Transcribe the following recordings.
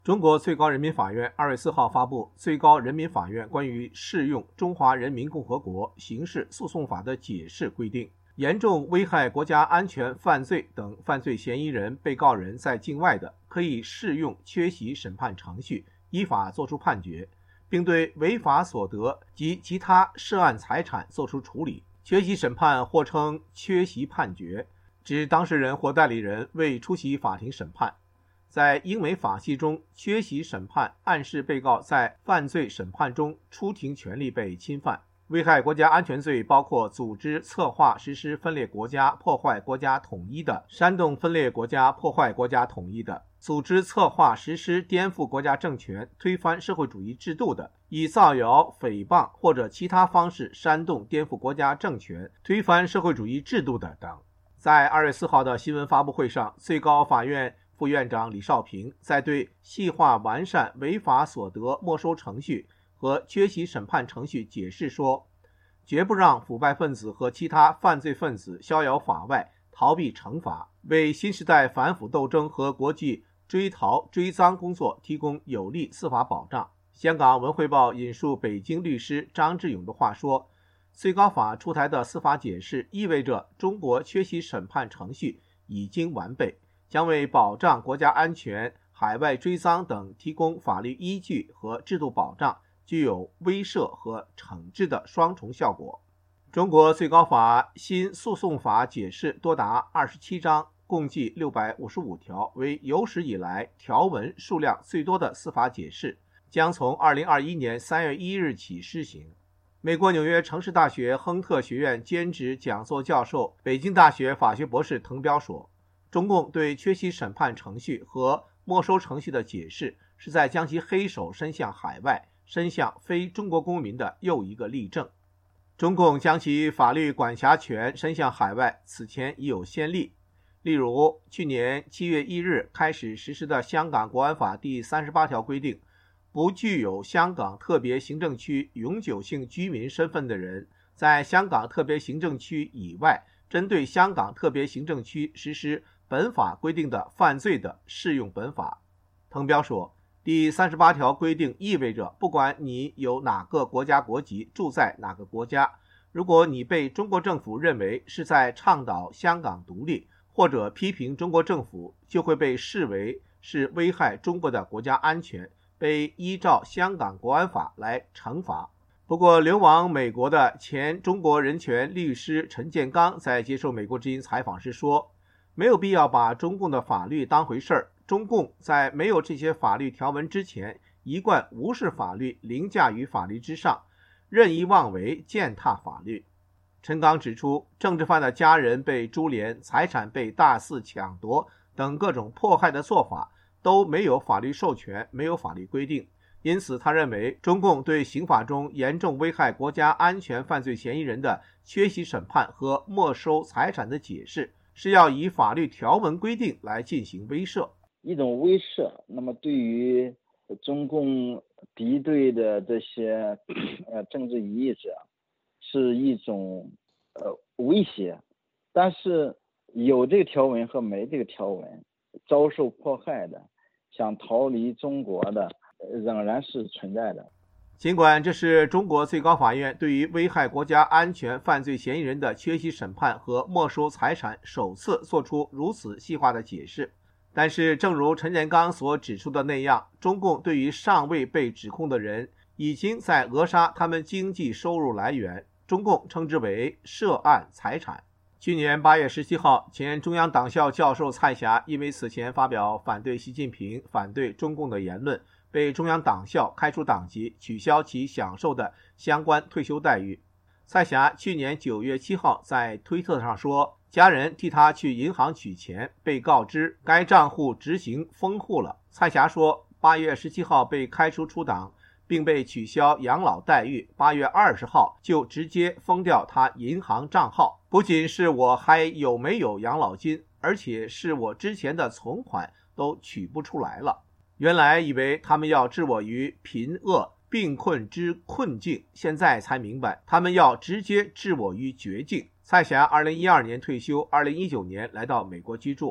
中国最高人民法院2月4号发布《最高人民法院关于适用中华人民共和国刑事诉讼法的解释》规定，严重危害国家安全犯罪等犯罪嫌疑人、被告人在境外的，可以适用缺席审判程序，依法作出判决，并对违法所得及其他涉案财产作出处理。缺席审判或称缺席判决，指当事人或代理人未出席法庭审判。在英美法系中，缺席审判暗示被告在犯罪审判中出庭权利被侵犯。危害国家安全罪包括组织、策划、实施分裂国家、破坏国家统一的、煽动分裂国家、破坏国家统一的；组织、策划、实施颠覆国家政权、推翻社会主义制度的；以造谣、诽谤或者其他方式煽动颠覆国家政权、推翻社会主义制度的等。在2月4号的新闻发布会上，最高法院副院长李少平在对细化完善违法所得没收程序和缺席审判程序解释说，绝不让腐败分子和其他犯罪分子逍遥法外，逃避惩罚，为新时代反腐斗争和国际追逃追赃工作提供有力司法保障。香港文汇报引述北京律师张志勇的话说，最高法出台的司法解释意味着中国缺席审判程序已经完备，将为保障国家安全、海外追赃等提供法律依据和制度保障，具有威慑和惩治的双重效果。中国最高法新诉讼法解释多达27章，共计655条，为有史以来条文数量最多的司法解释，将从2021年3月1日起施行。美国纽约城市大学亨特学院兼职讲座教授、北京大学法学博士滕彪说，中共对缺席审判程序和没收程序的解释，是在将其黑手伸向海外、伸向非中国公民的又一个例证。中共将其法律管辖权伸向海外，此前已有先例。例如，去年7月1日开始实施的香港国安法第38条规定，不具有香港特别行政区永久性居民身份的人，在香港特别行政区以外，针对香港特别行政区实施本法规定的犯罪的，适用本法。滕彪说，第38条规定意味着，不管你有哪个国家国籍，住在哪个国家，如果你被中国政府认为是在倡导香港独立，或者批评中国政府，就会被视为是危害中国的国家安全，被依照香港国安法来惩罚。不过，流亡美国的前中国人权律师陈建刚在接受美国之音采访时说，没有必要把中共的法律当回事儿，中共在没有这些法律条文之前，一贯无视法律，凌驾于法律之上，任意妄为，践踏法律。陈刚指出，政治犯的家人被株连，财产被大肆抢夺等各种迫害的做法都没有法律授权，没有法律规定。因此他认为，中共对刑法中严重危害国家安全犯罪嫌疑人的缺席审判和没收财产的解释，是要以法律条文规定来进行威慑， 一种威慑。那么对于中共敌对的这些政治异议者是一种威胁，但是有这个条文和没这个条文，遭受迫害的，想逃离中国的，仍然是存在的。 尽管这是中国最高法院对于危害国家安全犯罪嫌疑人的缺席审判和没收财产首次做出如此细化的解释，但是正如陈建刚所指出的那样，中共对于尚未被指控的人已经在扼杀他们经济收入来源，中共称之为涉案财产。去年8月17号，前中央党校教授蔡霞因为此前发表反对习近平、反对中共的言论，被中央党校开除党籍，取消其享受的相关退休待遇。蔡霞去年9月7号在推特上说，家人替他去银行取钱，被告知该账户执行封户了。蔡霞说，8月17号被开除出党，并被取消养老待遇，8月20号就直接封掉他银行账号。不仅是我还有没有养老金，而且是我之前的存款都取不出来了。原来以为他们要置我于贫饿病困之困境，现在才明白他们要直接置我于绝境。蔡霞2012年退休，2019年来到美国居住。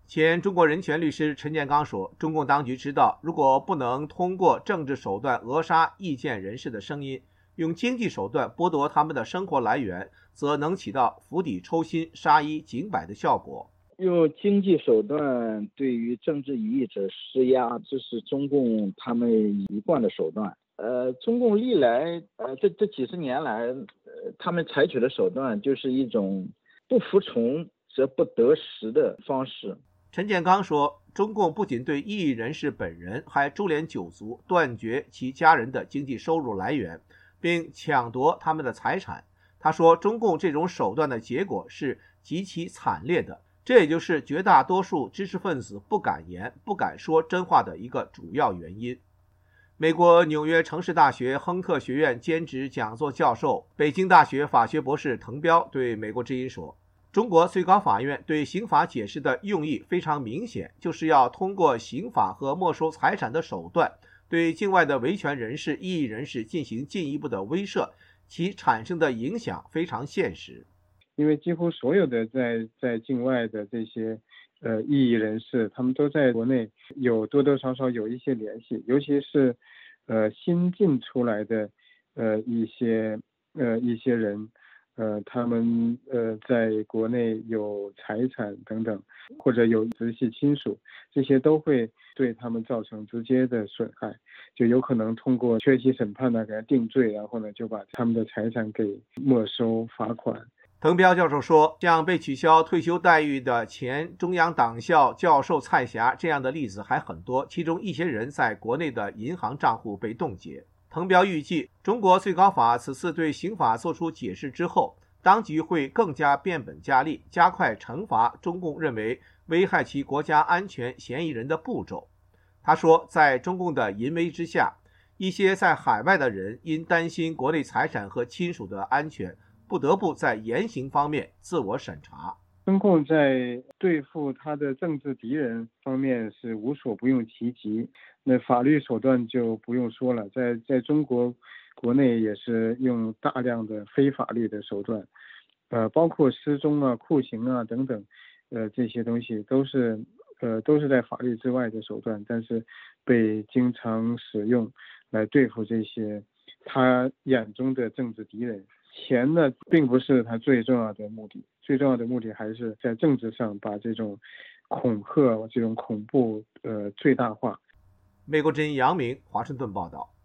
前中国人权律师陈建刚说，中共当局知道，如果不能通过政治手段扼杀意见人士的声音，用经济手段剥夺他们的生活来源，则能起到釜底抽薪、杀一儆百的效果。 用经济手段对于政治异议者施压，这是中共他们一贯的手段。中共历来这几十年来，他们采取的手段就是一种不服从则不得时的方式。 陈建刚说，中共不仅对异议人士本人，还株连九族，断绝其家人的经济收入来源，并抢夺他们的财产。他说，中共这种手段的结果是极其惨烈的，这也就是绝大多数知识分子不敢言、不敢说真话的一个主要原因。美国纽约城市大学亨特学院兼职讲座教授、北京大学法学博士滕彪对美国之音说，中国最高法院对刑法解释的用意非常明显，就是要通过刑法和没收财产的手段，对境外的维权人士、异议人士进行进一步的威慑，其产生的影响非常现实。 因为几乎所有的在境外的这些异议人士，他们都在国内有多多少少有一些联系，尤其是新进出来的一些人。他们在国内有财产等等，或者有直系亲属，这些都会对他们造成直接的损害，就有可能通过缺席审判呢给他定罪，然后呢就把他们的财产给没收罚款。 滕彪教授说，像被取消退休待遇的前中央党校教授蔡霞这样的例子还很多，其中一些人在国内的银行账户被冻结。滕彪预计，中国最高法此次对刑法作出解释之后，当局会更加变本加厉，加快惩罚中共认为危害其国家安全嫌疑人的步骤。他说，在中共的淫威之下，一些在海外的人因担心国内财产和亲属的安全，不得不在言行方面自我审查。 中共在对付他的政治敌人方面是无所不用其极，那法律手段就不用说了，在中国国内也是用大量的非法律的手段，包括失踪啊、酷刑啊等等，这些东西都是在法律之外的手段，但是被经常使用来对付这些他眼中的政治敌人。钱呢，并不是他最重要的目的，最重要的目的还是在政治上把这种恐吓、这种恐怖最大化。 美国之音杨明华盛顿报道。